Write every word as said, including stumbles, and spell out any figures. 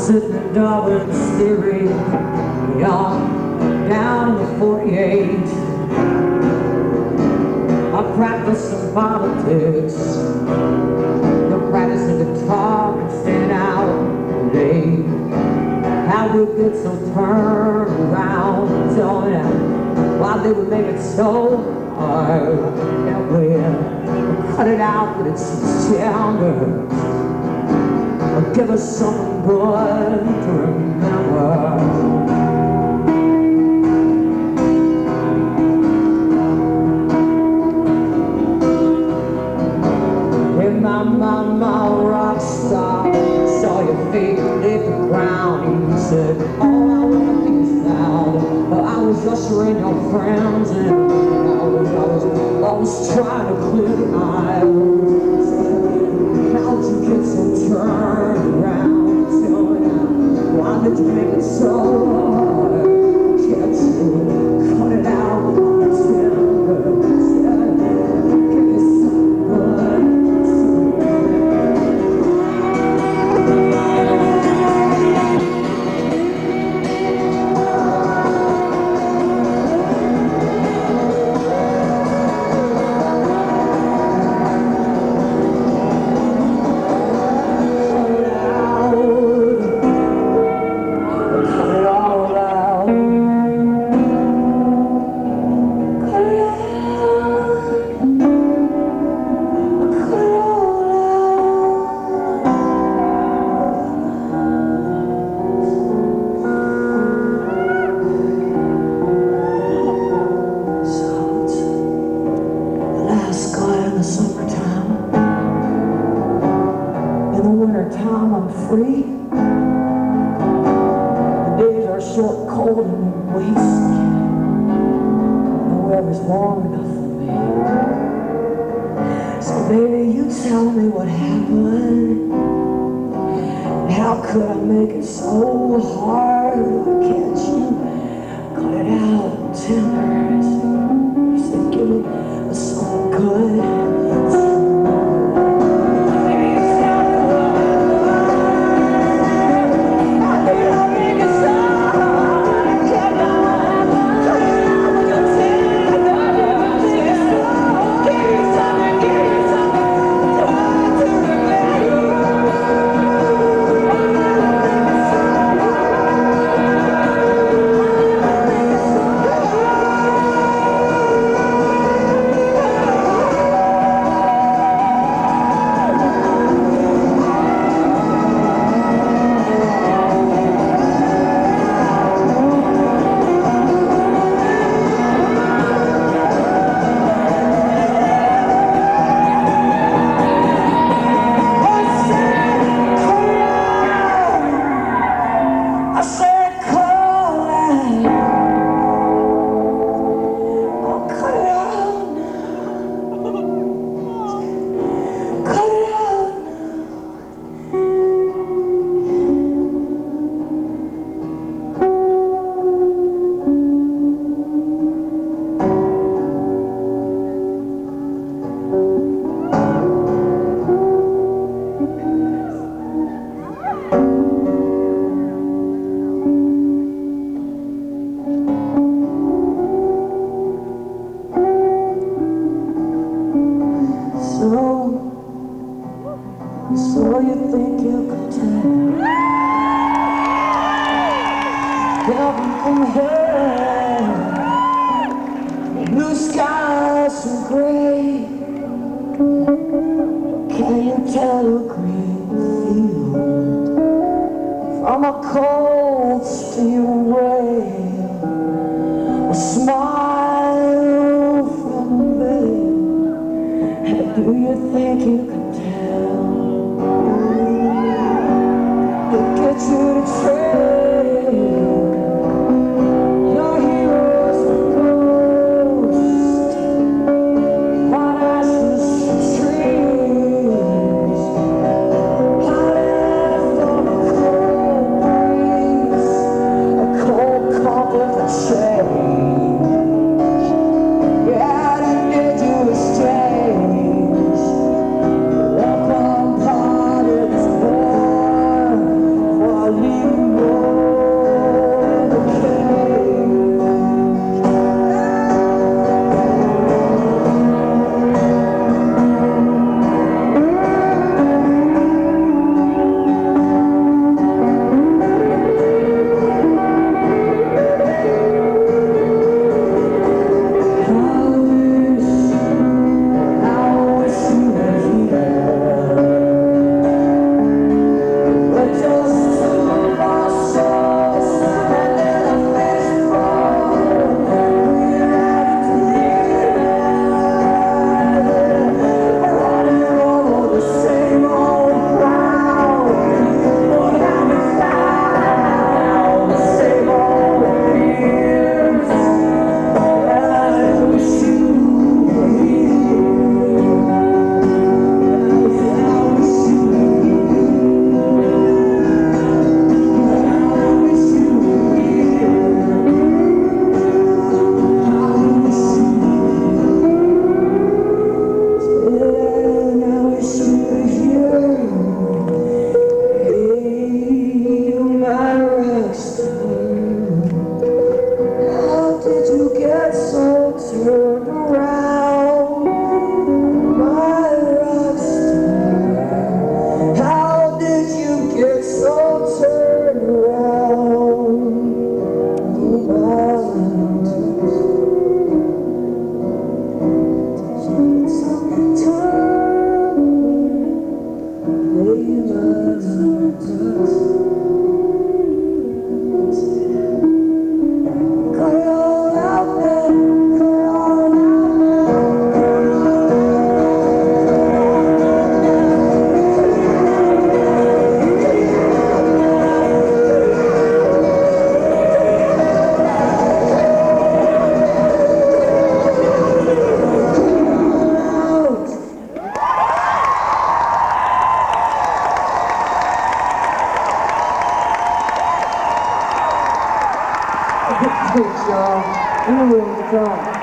sitting in Darwin's theory, young, down in the forty-eight. I practice some politics, the practice of guitar and staying out late. How we get so turned around, tell me why they would make it so hard that way. Cut it out, but it's tender. Or give us something good to remember. Mama, rock star, saw your feet hit the ground. You said, all I want to be is loud. But I was ushering your friends in. I was, I was, I was trying to clear the aisle. How'd you get so turned around? Tell me now, why did you make it so hard? Can't you cut it out with the timber? Time I'm free. The days are short, cold, and wasted. No weather's warm enough for me. So baby, you tell me what happened. How could I make it so hard? Why can't you cut it out, timbers? You said give me something good. So you think you could tell heaven from hell, blue skies and gray. Can you tell a green field from a cold steel rail? A smile from a veil. And do you think you can tell? Get you to trade your heroes for ghosts, white ashes trees, hot from a cold breeze, a cold compliment of change. Yeah, I did you a strange. Welcome, part of this war. Thanks, y'all. In the room, come on.